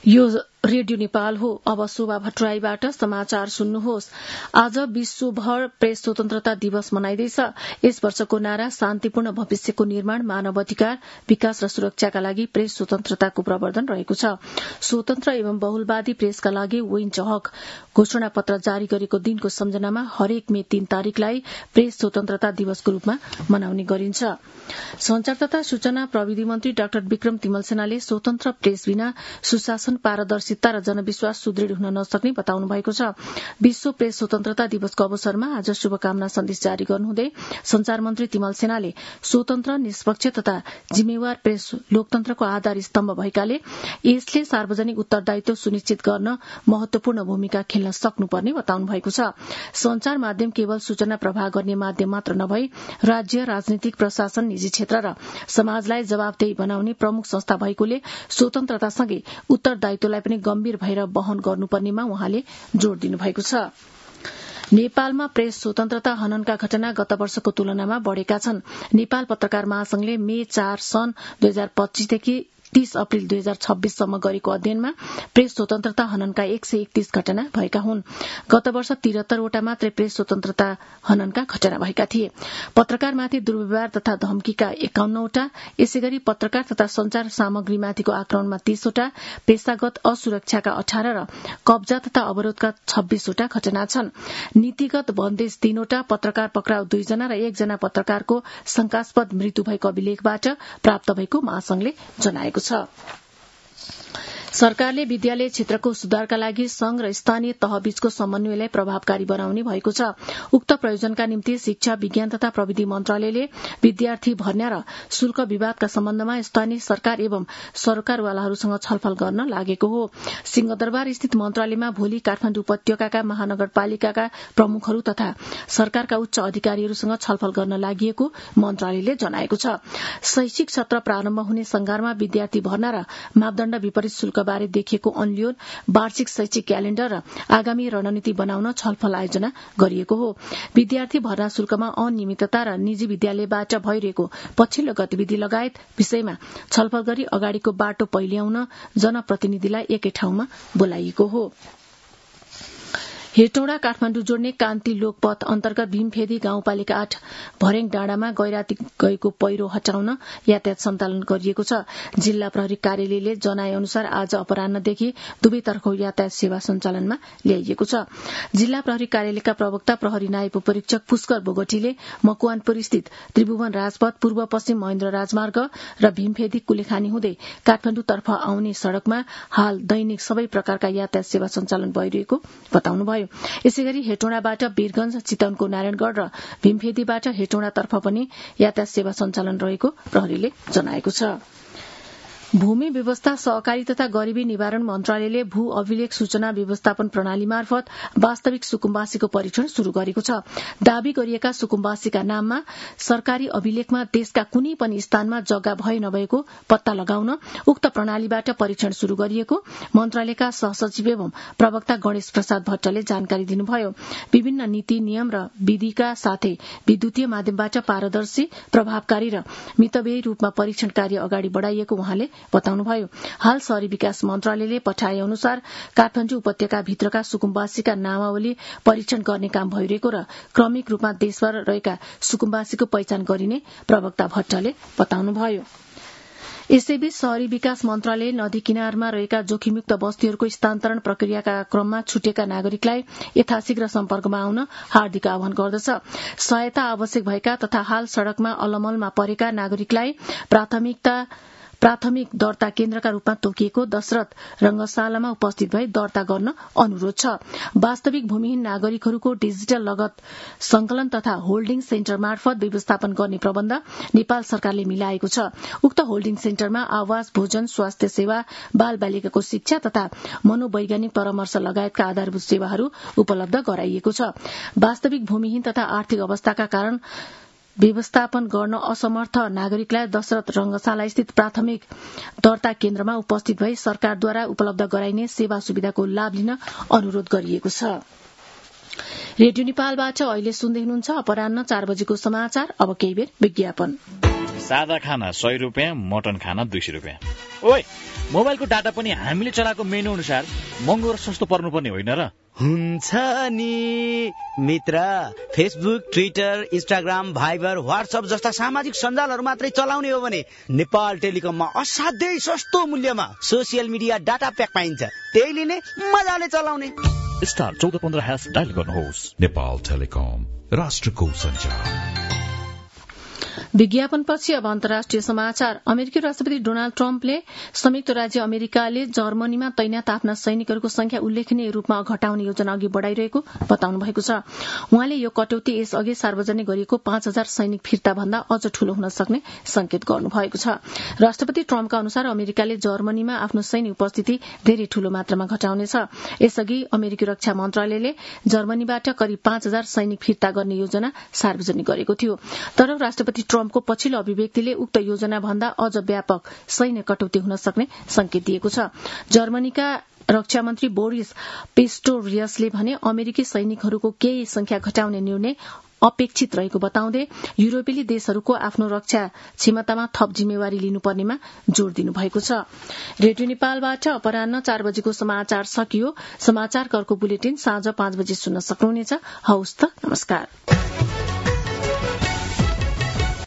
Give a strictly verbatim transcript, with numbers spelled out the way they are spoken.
यो रेडियो नेपाल हो। अब शोभा भट्टराईबाट समाचार सुन्नुहोस्। आज विश्वभर प्रेस स्वतन्त्रता दिवस मनाइँदैछ। यस वर्षको नारा शान्तिपूर्ण भविष्यको निर्माण, मानव अधिकार, विकास र सुरक्षाका लागि प्रेस स्वतन्त्रताको प्रवर्धन रहेको छ। स्वतन्त्र एवं बहुलवादी प्रेसका लागि विन्च हक घोषणा पत्र जारी गरेको दिनको सम्झनामा हरेक मे तीन तारिकलाई प्रेस स्वतन्त्रता दिवसको रूपमा मनाउने गरिन्छ। संचार तथा सूचना प्रविधि मन्त्री डाक्टर विक्रम तिमलसेनाले स्वतन्त्र प्रेस बिना सुशासन, पारदर्शिता र जनविश्वास सुदृढ़ हुन नसक्ने बताउनु भएको छ। विश्व प्रेस स्वतन्त्रता दिवसको अवसरमा आज शुभकामना सन्देश जारी गर्नुहुँदै संचार मन्त्री तिमलसेनाले स्वतन्त्र, निष्पक्ष तथा जिम्मेवार प्रेस लोकतन्त्रको आधार स्तम्भ भएकाले यसले सार्वजनिक उत्तरदायित्व सुनिश्चित गर्न महत्वपूर्ण भूमिका खेल्न सक्नुपर्ने बताउनु भएको छ। संचार माध्यम केवल सूचना प्रवाह गर्ने माध्यम मात्र नभई राज्य, राजनीतिक, प्रशासन, निजी क्षेत्र र समाजलाई जवाबदेही बनाउने प्रमुख संस्था भएकोले स्वतन्त्रतासँगै उत्तरदायित्वलाई पनि गम्भीर भएर वहन गर्नुपर्नेमा उहाँले जोड़ दिनुभएको छ। नेपालमा प्रेस स्वतन्त्रता हननका घटना गत वर्षको तुलनामा बढ़ेका छन्। नेपाल पत्रकार महासंघले मे चार सन् दुई हजार पच्चीसदेखि तीस अप्रेल दुई हजार छब्बीससम्म गरेको अध्ययनमा प्रेस स्वतन्त्रता हननका एक सय एकतीस घटना भएका हुन्। गत वर्ष त्रिहत्तरवटा मात्रै प्रेस स्वतन्त्रता हननका घटना भएका थिए। पत्रकारमाथि दुर्व्यवहार तथा धम्कीका एकाउन्नवटा, यसै गरी पत्रकार तथा संचार सामग्रीमाथिको आक्रमणमा तीसवटा, पेशागत असुरक्षाका अठार र कब्जा तथा अवरोधका छब्बीसवटा घटना छन्। नीतिगत बन्देज तीनवटा, पत्रकार पक्राउ दुईजना र एकजना पत्रकारको शंकास्पद मृत्यु भएको अभिलेखबाट प्राप्त भएको महासंघले जनाएको छ। सरकारले विद्यालय क्षेत्रको सुधारका लागि संघ र स्थानीय तहबीचको समन्वयलाई प्रभावकारी बनाउने भएको छ। उक्त प्रयोजनका निम्ति शिक्षा, विज्ञान तथा प्रविधि मन्त्रालयले विद्यार्थी भर्ना र शुल्क विवादका सम्बन्धमा स्थानीय सरकार एवं सरकारवालाहरूसँग छलफल गर्न लागेको हो। सिंहदरबार स्थित मन्त्रालयमा भोलि काठमाडौँ उपत्यकाका महानगरपालिकाका प्रमुखहरू तथा सरकारका उच्च अधिकारीहरूसँग छलफल गर्न लागि मन्त्रालयले जनाएको छ। शैक्षिक सत्र प्रारम्भ हुने संगारमा विद्यार्थी भर्ना र मापदण्ड विपरीत शुल्क बारे देखिएको अन्लोन, वार्षिक शैक्षिक क्यालेण्डर र आगामी रणनीति बनाउन छलफल आयोजना गरिएको हो। विद्यार्थी भर्ना शुल्कमा अनियमितता र निजी विद्यालयबाट भइरहेको पछिल्लो गतिविधि लगायत विषयमा छलफल गरी अगाडिको बाटो पहिल्याउन जनप्रतिनिधिलाई एकै ठाउँमा बोलाइएको हो। हेटौँडा काठमाडौँ जोड्ने कान्ति लोकपथ अन्तर्गत भीमफेदी गाउँपालिका आठ भर्याङ डाँडामा गैराती गएको पहिरो हटाउन यातायात सञ्चालन गरिएको छ। जिल्ला प्रहरी कार्यालयले जनाए अनुसार आज अपराह्नदेखि दुवैतर्फ यातायात सेवा सञ्चालनमा ल्याइएको छ। जिल्ला प्रहरी कार्यालयका प्रवक्ता प्रहरी नायब उपरीक्षक पुष्कर बोगटीले मकवानपुर स्थित त्रिभुवन राजपथ, पूर्व पश्चिम महेन्द्र राजमार्ग र भीमफेदी कुलेखानी हुँदै काठमाडौँतर्फ आउने सड़कमा हाल दैनिक सबै प्रकारका यातायात सेवा सञ्चालन भइरहेको बताउनुभयो। यसैगरी हेटौँडाबाट वीरगंज, चितवनको नारायणगढ़ र भीमफेदीबाट हेटौँडातर्फ पनि यातायात सेवा सञ्चालन रहेको प्रहरीले जनाएको छ। भूमि व्यवस्था, सहकारी तथा गरीबी निवारण मन्त्रालयले भू अभिलेख सूचना व्यवस्थापन प्रणाली मार्फत वास्तविक सुकुम्बासीको परीक्षण शुरू गरेको छ। दावी गरिएका सुकुम्बासीका नाममा सरकारी अभिलेखमा देशका कुनै पनि स्थानमा जग्गा भए नभएको पत्ता लगाउन उक्त प्रणालीबाट परीक्षण शुरू गरिएको मन्त्रालयका सहसचिव एवं प्रवक्ता गणेश प्रसाद भट्टले जानकारी दिनुभयो। विभिन्न नीति, नियम र विधिका साथै विद्युतीय माध्यमबाट पारदर्शी, प्रभावकारी र मितव्ययी रूपमा परीक्षण कार्य अगाडि बढ़ाइएको उहाँले बताउनुभयो। हाल शहरी विकास मन्त्रालयले पठाए अनुसार काठमाडौँ उपत्यकाभित्रका सुकुम्बासीका नामावली परीक्षण गर्ने काम भइरहेको र क्रमिक रूपमा देशभर रहेका सुकुम्बासीको पहिचान गरिने प्रवक्ता भट्टले बताउनुभयो। यसैबीच शहरी विकास मन्त्रालय नदी किनारमा रहेका जोखिमयुक्त बस्तीहरूको स्थानान्तरण प्रक्रियाका क्रममा छुटेका नागरिकलाई यथाशीघ्र सम्पर्कमा आउन हार्दिक आह्वान गर्दछ। सहायता आवश्यक भएका तथा हाल सड़कमा अलमलमा परेका नागरिकलाई प्राथमिकता प्राथमिक दर्ता केन्द्रका रूपमा तोकिएको दशरथ रंगशालामा उपस्थित भई दर्ता गर्न अनुरोध छ। वास्तविक भूमिहीन नागरिकहरूको डिजिटल लगत संकलन तथा होल्डिङ सेन्टर मार्फत व्यवस्थापन गर्ने प्रबन्ध नेपाल सरकारले मिलाएको छ। उक्त होल्डिङ सेन्टरमा आवास, भोजन, स्वास्थ्य सेवा, बाल बालिकाको शिक्षा तथा मनोवैज्ञानिक परामर्श लगायतका आधारभूत सेवाहरू उपलब्ध गराइएको छ। वास्तविक भूमिहीन तथा आर्थिक अवस्थाका कारण व्यवस्थापन गर्न असमर्थ नागरिकलाई दशरथ रंगशाला स्थित प्राथमिक दर्ता केन्द्रमा उपस्थित भई सरकारद्वारा उपलब्ध गराइने सेवा सुविधाको लाभ लिन अनुरोध गरिएको छ। रेडियो नेपालबाट अहिले सुन्दै हुनुहुन्छ अपराह्न चार बजेको समाचार। अब केही बेर विज्ञापन। सादा खाना सय रुपियाँ, मटन खाना दुई सय रुपियाँ। ओए, मोबाइलको डाटा पनि हामीले चलाएको मेनु अनुसार महँगो र सस्तो पर्नुपर्ने होइन र? हुन्छ नि मित्र, Facebook, Twitter, Instagram, Viber, WhatsApp जस्ता सामाजिक सञ्जालहरू मात्रै चलाउने हो भने नेपाल टेलिकममा असाध्यै सस्तो मूल्यमा सोसियल मिडिया डाटा प्याक पाइन्छ। त्यही लिने, मजाले चलाउने। स्टार चौध पन्ध्र ह्यास डायल गर्नुहोस्। नेपाल टेलिकम, राष्ट्रको सञ्चार। विज्ञापनपछि अब अन्तर्राष्ट्रिय समाचार। अमेरिकी राष्ट्रपति डोनाल्ड ट्रम्पले संयुक्त राज्य अमेरिकाले जर्मनीमा तैनात आफ्ना सैनिकहरूको संख्या उल्लेखनीय रूपमा घटाउने योजना अघि बढ़ाइरहेको बताउनु भएको छ। उहाँले यो कटौती यसअघि सार्वजनिक गरिएको पाँच हजार सैनिक फिर्ता भन्दा अझ ठूलो हुन सक्ने संकेत गर्नुभएको छ। राष्ट्रपति ट्रम्पका अनुसार अमेरिकाले जर्मनीमा आफ्नो सैन्य उपस्थिति धेरै ठूलो मात्रामा घटाउनेछ। यसअघि अमेरिकी रक्षा मन्त्रालयले जर्मनीबाट करिब पाँच हजार सैनिक फिर्ता गर्ने योजना सार्वजनिक गरेको थियो। तर राष्ट्रपति ट्रम्पको पछिल्लो अभिव्यक्तिले उक्त योजना भन्दा अझ व्यापक सैन्य कटौती हुन सक्ने संकेत दिएको छ। जर्मनीका रक्षा मन्त्री बोरिस पिस्टोरियसले भने अमेरिकी सैनिकहरूको केही संख्या घटाउने निर्णय अपेक्षित रहेको बताउँदै युरोपेली देशहरूको आफ्नो रक्षा क्षमतामा थप जिम्मेवारी लिनुपर्नेमा जोड़ दिनुभएको छ। रेडियो नेपालबाट अपराह्न चार बजेको समाचार सकियो। समाचारको अर्को बुलेटिन साँझ पाँच बजे सुन्न सक्नुहुनेछ। हवस् त, नमस्कार।